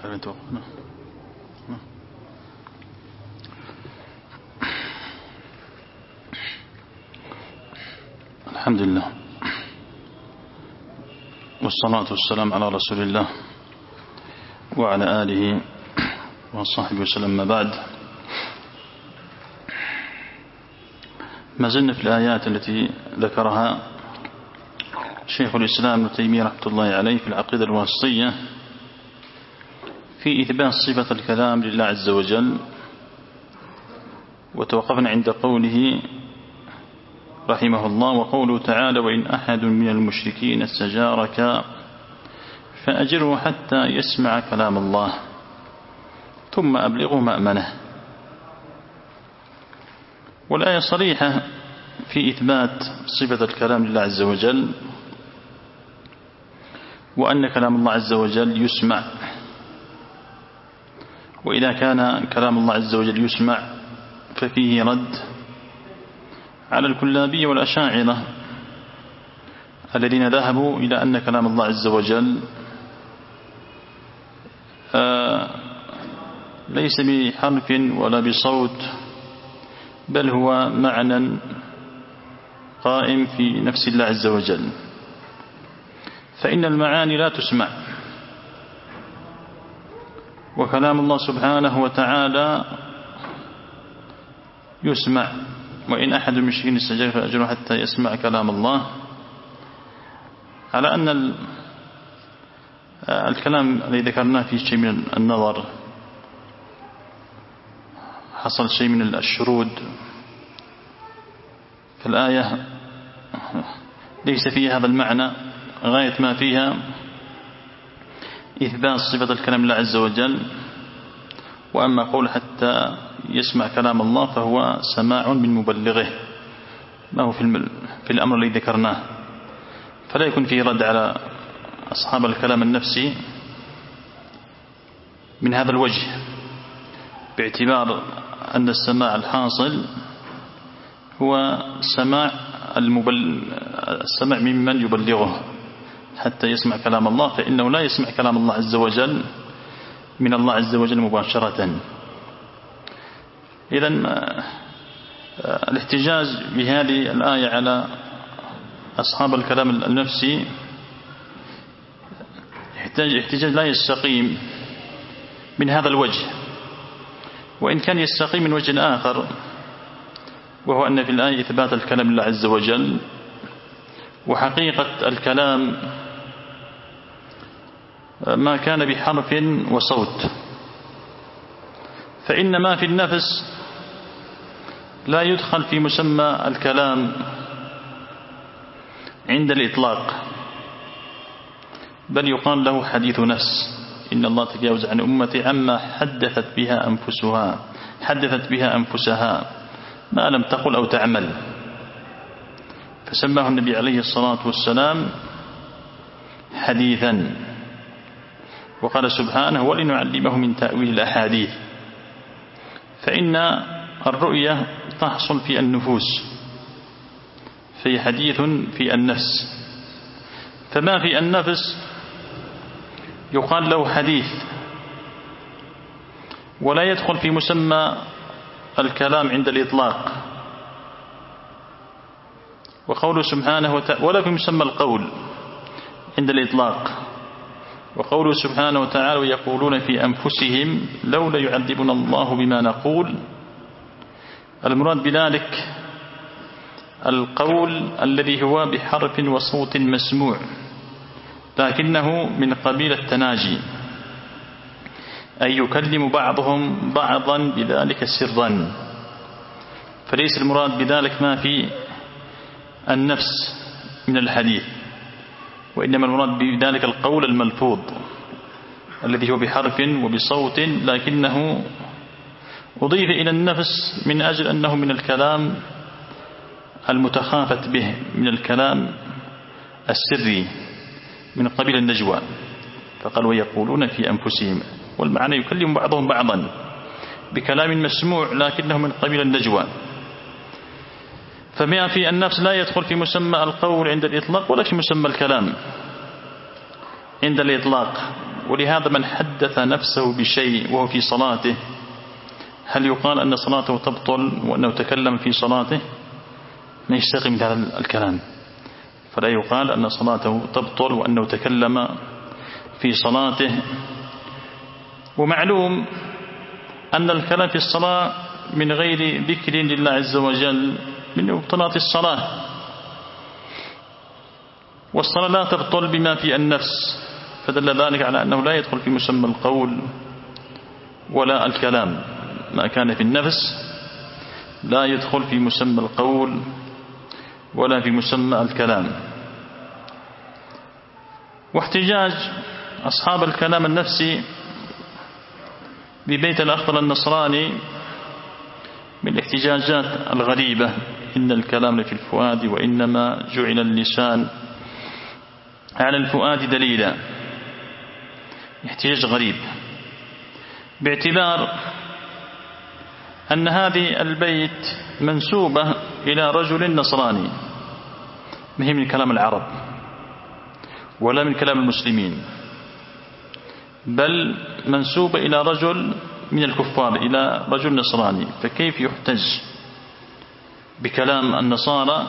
الحمد لله والصلاة والسلام على رسول الله وعلى آله وصحبه وسلم. ما بعد، ما زلنا في الآيات التي ذكرها شيخ الإسلام ابن تيمية رحمة الله عليه في العقيدة الواسطية في إثبات صفة الكلام لله عز وجل، وتوقفنا عند قوله رحمه الله: وقوله تعالى: وإن أحد من المشركين استجارك فأجره حتى يسمع كلام الله ثم أبلغه مأمنه. والآية صريحة في إثبات صفة الكلام لله عز وجل، وأن كلام الله عز وجل يسمع. وإذا كان كلام الله عز وجل يسمع ففيه رد على الكلابية والأشاعرة الذين ذهبوا إلى أن كلام الله عز وجل ليس بحرف ولا بصوت، بل هو معنى قائم في نفس الله عز وجل، فإن المعاني لا تسمع، وكلام الله سبحانه وتعالى يسمع. وإن أحد المشركين استجار فأجره حتى يسمع كلام الله، على أن الكلام الذي ذكرناه فيه شيء من النظر، حصل شيء من الشرود، فالآية ليس فيها هذا المعنى، غاية ما فيها إثبات صفة الكلام لله عز وجل. وأما قول حتى يسمع كلام الله فهو سماع من مبلغه، ما هو في الأمر الذي ذكرناه، فلا يكون فيه رد على أصحاب الكلام النفسي من هذا الوجه، باعتبار أن السماع الحاصل هو السماع ممن يبلغه حتى يسمع كلام الله، فإنه لا يسمع كلام الله عز وجل من الله عز وجل مباشرة. إذن الاحتجاج بهذه الآية على أصحاب الكلام النفسي احتجاج لا يستقيم من هذا الوجه، وإن كان يستقيم من وجه آخر، وهو أن في الآية إثبات الكلام لله عز وجل، وحقيقة الكلام ما كان بحرف وصوت، فإن ما في النفس لا يدخل في مسمى الكلام عند الإطلاق، بل يقال له حديث نفس. إن الله تجاوز عن أمتي عما حدثت بها أنفسها ما لم تقل أو تعمل، فسماه النبي عليه الصلاة والسلام حديثا. وقال سبحانه: ولنعلمه من تأويل الأحاديث، فإن الرؤية تحصل في النفوس، في حديث في النفس، فما في النفس يقال له حديث، ولا يدخل في مسمى الكلام عند الإطلاق. وقوله سبحانه وتعالى ولا في مسمى القول عند الإطلاق. وقوله سبحانه وتعالى: ويقولون في أنفسهم لولا يعذبنا الله بما نقول. المراد بذلك القول الذي هو بحرف وصوت مسموع، لكنه من قبيل التناجي، أي يكلم بعضهم بعضا بذلك سرا، فليس المراد بذلك ما في النفس من الحديث، وإنما المراد بذلك القول الملفوظ الذي هو بحرف وبصوت، لكنه أضيف إلى النفس من أجل أنه من الكلام المتخافت به، من الكلام السري من قبيل النجوى، فقال: ويقولون في أنفسهم، والمعنى يكلم بعضهم بعضا بكلام مسموع لكنه من قبيل النجوى. فما في النفس لا يدخل في مسمى القول عند الإطلاق، ولا في مسمى الكلام عند الإطلاق، ولهذا من حدث نفسه بشيء وهو في صلاته هل يقال أن صلاته تبطل وأنه تكلم في صلاته؟ ما يشتغل من هذا الكلام، فلا يقال أن صلاته تبطل وأنه تكلم في صلاته. ومعلوم أن الكلام في الصلاة من غير ذكر لله عز وجل من مبطلات الصلاة، والصلاة لا تبطل بما في النفس، فدل ذلك على أنه لا يدخل في مسمى القول ولا الكلام. ما كان في النفس لا يدخل في مسمى القول ولا في مسمى الكلام. واحتجاج أصحاب الكلام النفسي ببيت الأخضر النصراني من الاحتجاجات الغريبة: إن الكلام في الفؤاد وإنما جعل اللسان على الفؤاد دليلا. احتجاج غريب، باعتبار أن هذه البيت منسوبة إلى رجل نصراني، ما هي من كلام العرب ولا من كلام المسلمين، بل منسوبة إلى رجل من الكفار، إلى رجل نصراني. فكيف يحتج بكلام النصارى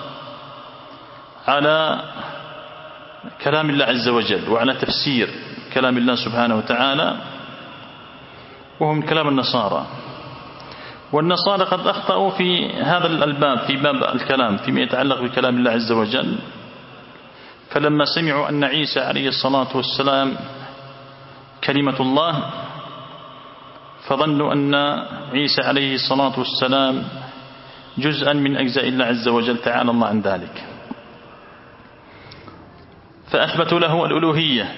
على كلام الله عز وجل وعلى تفسير كلام الله سبحانه وتعالى وهو من كلام النصارى؟ والنصارى قد أخطأوا في هذا الباب، في باب الكلام فيما يتعلق بكلام الله عز وجل، فلما سمعوا أن عيسى عليه الصلاة والسلام كلمة الله فظنوا أن عيسى عليه الصلاة والسلام جزءا من أجزاء الله عز وجل، تعالى الله عن ذلك، فأثبتوا له الألوهية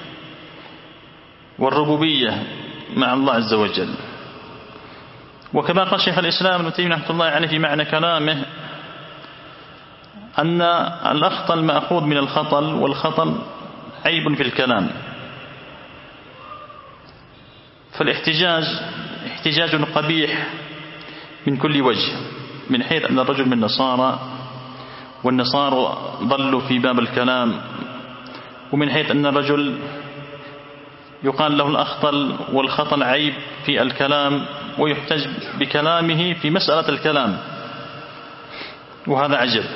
والربوبية مع الله عز وجل. وكما قال شيخ الإسلام ابن تيمية رحمة الله عليه في معنى كلامه أن الأخطل مأخوذ من الخطل، والخطل عيب في الكلام. فالاحتجاج احتجاج قبيح من كل وجه، من حيث أن الرجل من النصارى والنصارى ضلوا في باب الكلام، ومن حيث أن الرجل يقال له الأخطل والخطل عيب في الكلام ويحتج بكلامه في مسألة الكلام، وهذا عجب.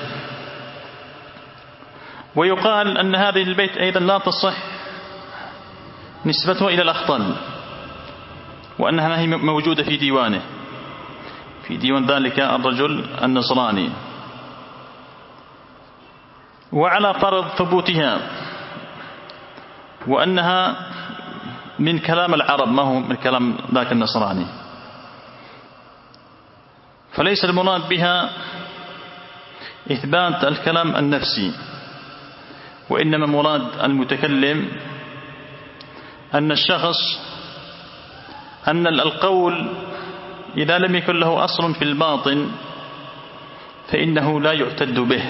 ويقال أن هذه البيت أيضا لا تصح نسبته إلى الأخطل، وأنها هي موجودة في ديوانه، في ديوان ذلك الرجل النصراني. وعلى فرض ثبوتها وأنها من كلام العرب ما هو من كلام ذاك النصراني، فليس المراد بها إثبات الكلام النفسي، وإنما مراد المتكلم أن الشخص أن القول إذا لم يكن له أصل في الباطن فإنه لا يعتد به.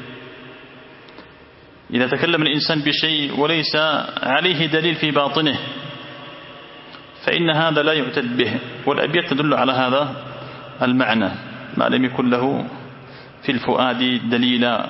إذا تكلم الإنسان بشيء وليس عليه دليل في باطنه فإن هذا لا يعتد به، والأبيات تدل على هذا المعنى: ما لم يكن له في الفؤاد دليلا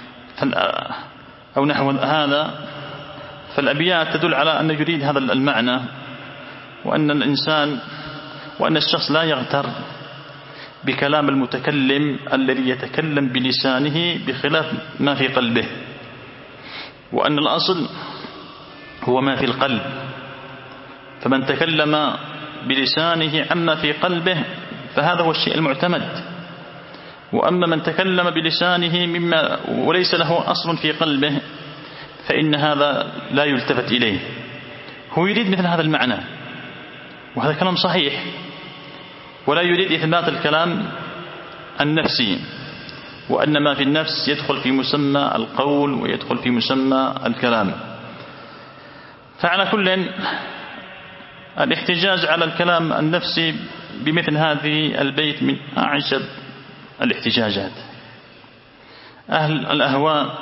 أو نحو هذا. فالأبيات تدل على أن يريد هذا المعنى، وأن الإنسان وأن الشخص لا يغتر بكلام المتكلم الذي يتكلم بلسانه بخلاف ما في قلبه، وأن الأصل هو ما في القلب، فمن تكلم بلسانه عما في قلبه فهذا هو الشيء المعتمد. وأما من تكلم بلسانه مما وليس له أصل في قلبه فإن هذا لا يلتفت إليه. هو يريد مثل هذا المعنى، وهذا كلام صحيح، ولا يريد إثبات الكلام النفسي، وأن ما في النفس يدخل في مسمى القول ويدخل في مسمى الكلام. فعلى كل الاحتجاج على الكلام النفسي بمثل هذه البيت من أعجب الاحتجاجات. أهل الأهواء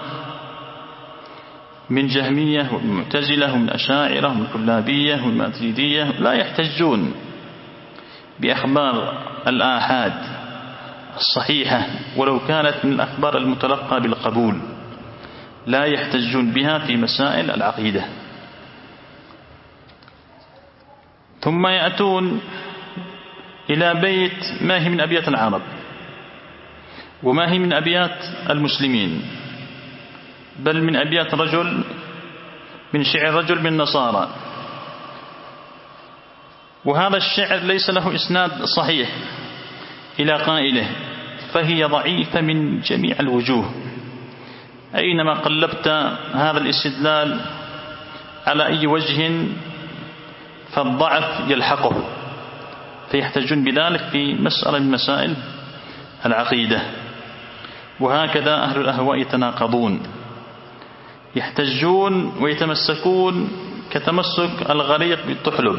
من جهمية ومن معتزلة ومن أشاعرة ومن كلابية ومن ماتريدية لا يحتجون بأخبار الآحاد الصحيحة ولو كانت من الأخبار المتلقى بالقبول، لا يحتجون بها في مسائل العقيدة. ثم يأتون إلى بيت ما هي من أبيات العرب وما هي من أبيات المسلمين، بل من أبيات رجل من شعر رجل من النصارى، وهذا الشعر ليس له إسناد صحيح إلى قائله، فهي ضعيفة من جميع الوجوه. أينما قلبت هذا الاستدلال على أي وجه فالضعف يلحقه، فيحتجون بذلك في مسألة من مسائل العقيدة. وهكذا أهل الأهواء يتناقضون، يحتجون ويتمسكون كتمسك الغريق بالطحلب،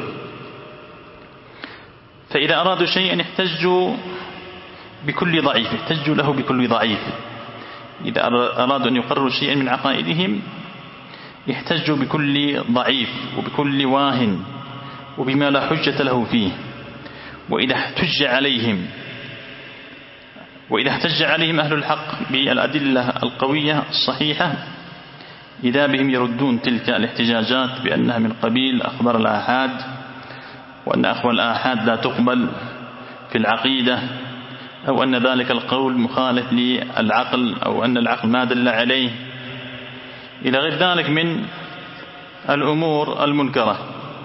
فإذا أرادوا شيئا يحتجوا بكل ضعيف، يحتجوا له بكل ضعيف. إذا أرادوا أن يقرروا شيئا من عقائدهم يحتجوا بكل ضعيف وبكل واهن وبما لا حجة له فيه. وإذا احتج عليهم أهل الحق بالأدلة القوية الصحيحة إذا بهم يردون تلك الاحتجاجات بأنها من قبيل أخبار الآحاد، وأن أخبار الآحاد لا تقبل في العقيدة، أو أن ذلك القول مخالف للعقل، أو أن العقل ما دل عليه، إلى غير ذلك من الأمور المنكرة.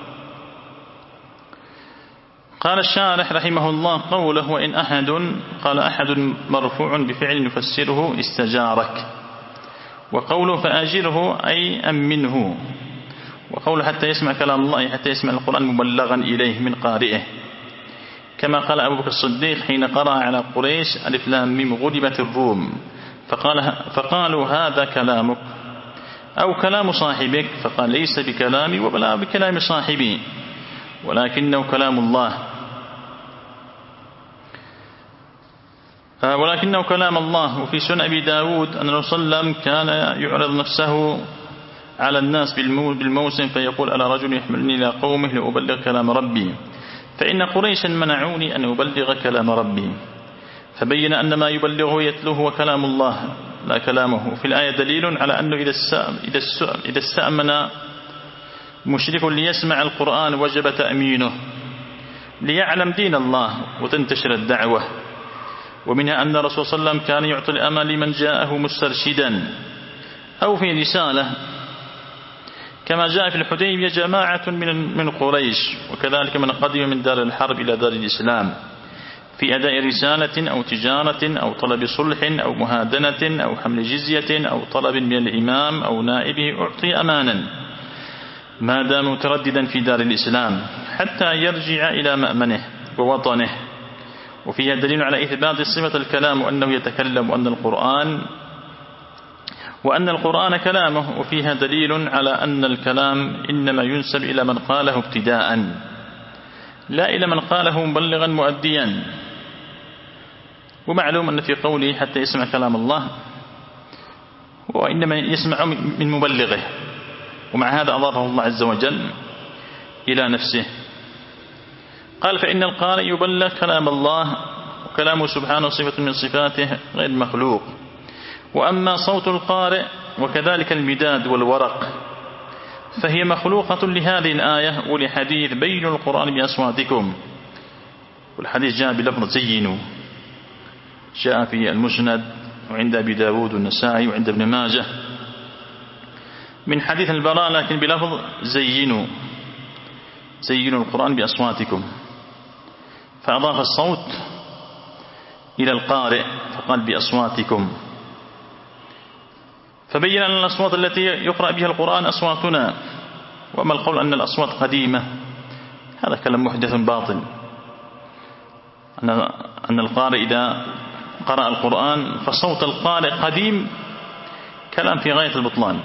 قال الشارح رحمه الله قوله وإن أحد، قال أحد مرفوع بفعل يفسره استجارك، وقوله فأجره أي أمنه، وقوله حتى يسمع كلام الله حتى يسمع القرآن مبلغا إليه من قارئه، كما قال أبو بكر الصديق حين قرأ على قريش ألف لام ميم غلبت الروم فقالوا هذا كلامك أو كلام صاحبك، فقال ليس بكلامي ولا بكلام صاحبي ولكنه كلام الله، وفي سنن أبي داود أن الرسول صلى الله عليه وسلم كان يعرض نفسه على الناس بالموسم فيقول ألا رجل يحملني إلى قومه لأبلغ كلام ربي، فإن قريشا منعوني أن أبلغ كلام ربي، فبين أن ما يبلغه يتلوه هو كلام الله لا كلامه. في الآية دليل على أنه إذا استأمن مشرك ليسمع القرآن وجب تأمينه ليعلم دين الله وتنتشر الدعوة. ومنها أن الرسول صلى الله عليه وسلم كان يعطي الأمل لمن جاءه مسترشدا أو في رسالة، كما جاء في الحديبية جماعة من قريش، وكذلك من قدم من دار الحرب إلى دار الإسلام في أداء رسالة أو تجارة أو طلب صلح أو مهادنة أو حمل جزية أو طلب من الإمام أو نائبه أعطي أمانا ما دام مترددا في دار الإسلام حتى يرجع إلى مأمنه ووطنه. وفيها دليل على إثبات صفة الكلام وأنه يتكلم وأن القرآن كلامه، وفيها دليل على أن الكلام إنما ينسب إلى من قاله ابتداء لا إلى من قاله مبلغا مؤديا. ومعلوم أن في قوله حتى يسمع كلام الله وإنما يسمع من مبلغه، ومع هذا أضافه الله عز وجل إلى نفسه. قال فإن القارئ يبلغ كلام الله، وكلامه سبحانه صفة من صفاته غير مخلوق. وأما صوت القارئ وكذلك المداد والورق فهي مخلوقة لهذه الآية ولحديث بينوا القرآن بأصواتكم، والحديث جاء بلفظ زينوا، جاء في المسند وعند أبي داود والنسائي وعند ابن ماجه من حديث البراء لكن بلفظ زينوا القرآن بأصواتكم، فأضاف الصوت إلى القارئ فقال بأصواتكم، فبين أن الأصوات التي يقرأ بها القرآن أصواتنا. وأما القول أن الأصوات قديمة هذا كلام محدث باطل، أن القارئ إذا قرأ القرآن فصوت القارئ قديم كلام في غاية البطلان.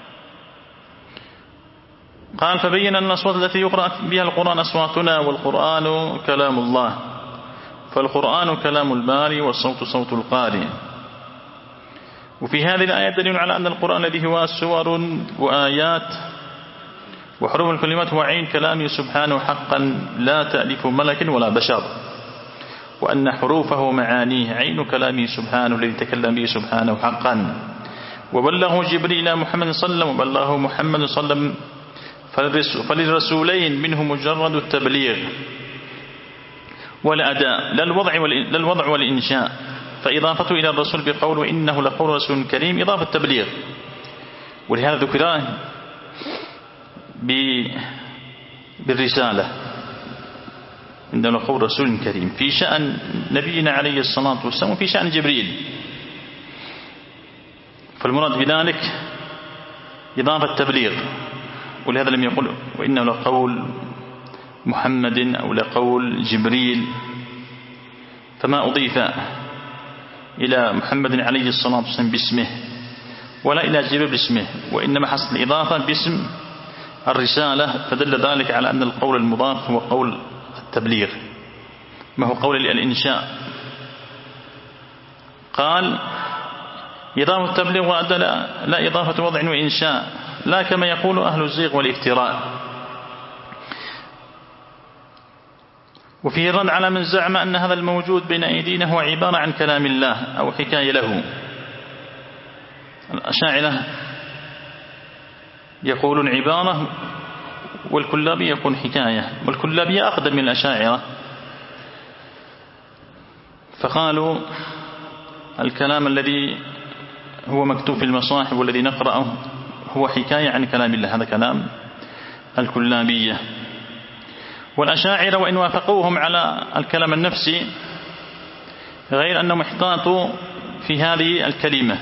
قال فبين أن الأصوات التي يقرأ بها القرآن أصواتنا، والقرآن كلام الله، فالقرآن كلام الباري والصوت صوت القارئ. وفي هذه الآية دليل على أن القرآن الذي هو سور وآيات وحروف الكلمات هو عين كلامه سبحانه حقا لا تأليف ملك ولا بشر، وأن حروفه ومعانيه عين كلامه سبحانه الذي تكلم به سبحانه حقا. وبلغه جبريل إلى محمد صلى الله عليه وسلم وبلغه محمد صلى الله عليه وسلم فللرسولين منه مجرد التبليغ والأداء لا الوضع والإنشاء، فإضافته إلى الرسول بقول وإنه لقول رسول كريم إضافة تبليغ، ولهذا ذكراه بالرسالة إنه لقول رسول كريم في شأن نبينا عليه الصلاة والسلام وفي شأن جبريل. فالمراد بذلك إضافة تبليغ، ولهذا لم يقل وإنه لقول محمد أو لقول جبريل، فما أضيف إلى محمد عليه الصلاة والسلام باسمه ولا إلى جبريل باسمه، وإنما حصل الإضافة باسم الرسالة، فدل ذلك على أن القول المضاف هو قول التبليغ ما هو قول الإنشاء. قال إضافة التبليغ وأدى لا إضافة وضع وإنشاء، لا كما يقول أهل الزيغ والافتراء. وفيه رد على من زعم أن هذا الموجود بين أيدينا هو عبارة عن كلام الله أو حكاية له. الأشاعرة يقولون عبارة والكلابي يقول حكاية، والكلابي أقدم من الأشاعرة، فقالوا الكلام الذي هو مكتوب في المصاحف والذي نقرأه هو حكاية عن كلام الله، هذا كلام الكلابية. والأشاعرة وإن وافقوهم على الكلام النفسي غير أنهم احتاطوا في هذه الكلمة،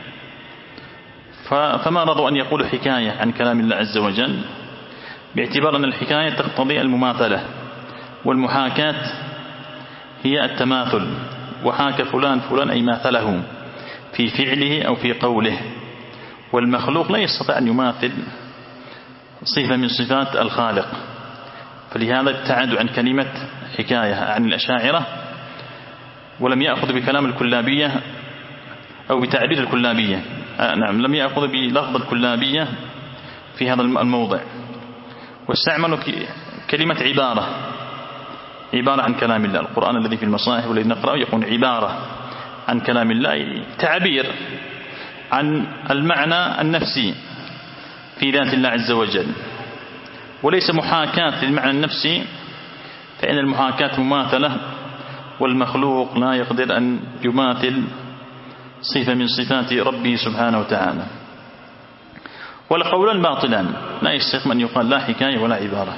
فما رضوا أن يقولوا حكاية عن كلام الله عز وجل، باعتبار أن الحكاية تقتضي المماثلة، والمحاكاة هي التماثل، وحاك فلان أي ماثله في فعله أو في قوله، والمخلوق لا يستطيع أن يماثل صفة من صفات الخالق، فلهذا ابتعدوا عن كلمة حكاية عن الأشاعرة، ولم يأخذ بكلام الكلابية أو بتعبير الكلابية، نعم لم يأخذ بلفظ الكلابية في هذا الموضع، واستعملوا كلمة عبارة عن كلام الله. القرآن الذي في المصاحف والذي نقرأه يكون عبارة عن كلام الله، تعبير عن المعنى النفسي في ذات الله عز وجل، وليس محاكاة للمعنى النفسي، فإن المحاكاة مماثلة، والمخلوق لا يقدر أن يماثل صفة من صفات ربه سبحانه وتعالى. والقولان باطلان، لا يستحق أن يقال لا حكاية ولا عبارة.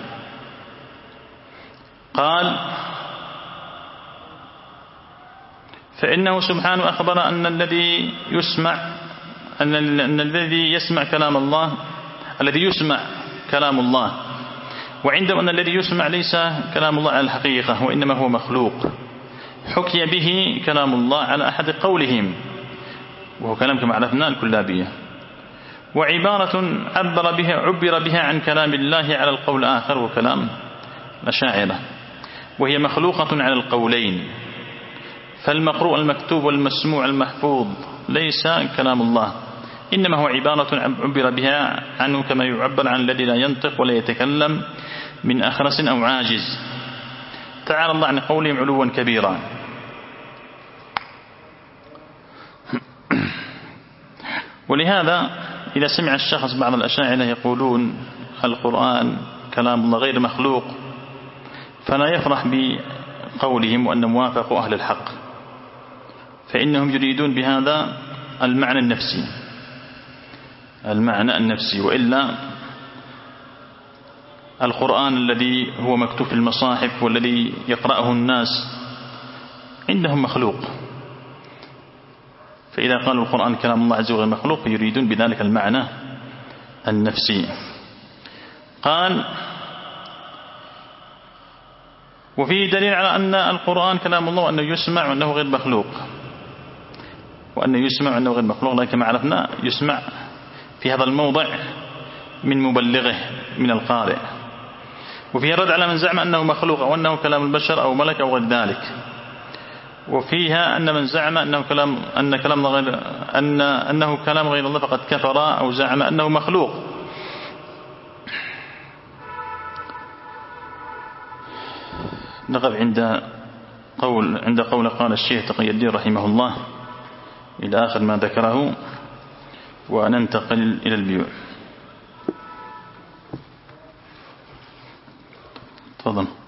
قال فإنه سبحانه أخبر أن الذي يسمع كلام الله، الذي يسمع كلام الله، وعندما أن الذي يسمع ليس كلام الله على الحقيقة، وإنما هو مخلوق حكي به كلام الله على أحد قولهم، وهو كلام كما عرفنا الكلابية، وعبارة عبر بها عن كلام الله على القول الآخر وكلام الأشاعرة، وهي مخلوقة على القولين، فالمقروء المكتوب والمسموع المحفوظ ليس كلام الله، إنما هو عبارة عبر بها عنه كما يعبر عن الذي لا ينطق ولا يتكلم من أخرس أو عاجز، تعالى الله عن قولهم علوا كبيرا. ولهذا إذا سمع الشخص بعض الأشاعرة يقولون القرآن كلام الله غير مخلوق، فلا يفرح بقولهم وأنهم وافقوا أهل الحق، فإنهم يريدون بهذا المعنى النفسي، وإلا القرآن الذي هو مكتوب في المصاحف والذي يقرأه الناس عندهم مخلوق، فإذا قالوا القرآن كلام الله عز وجل مخلوق يريدون بذلك المعنى النفسي. قال وفيه دليل على أن القرآن كلام الله وأنه يسمع وأنه غير مخلوق، لكن كما عرفنا يسمع في هذا الموضع من مبلغه من القارئ. وفيه رد على من زعم أنه مخلوق أو أنه كلام البشر أو ملك أو غير ذلك. وفيها أن من زعم أنه كلام غير الله فقد كفر أو زعم أنه مخلوق. نقف عند قول قال الشيخ تقي الدين رحمه الله إلى آخر ما ذكره، وننتقل إلى البيوع. تفضل.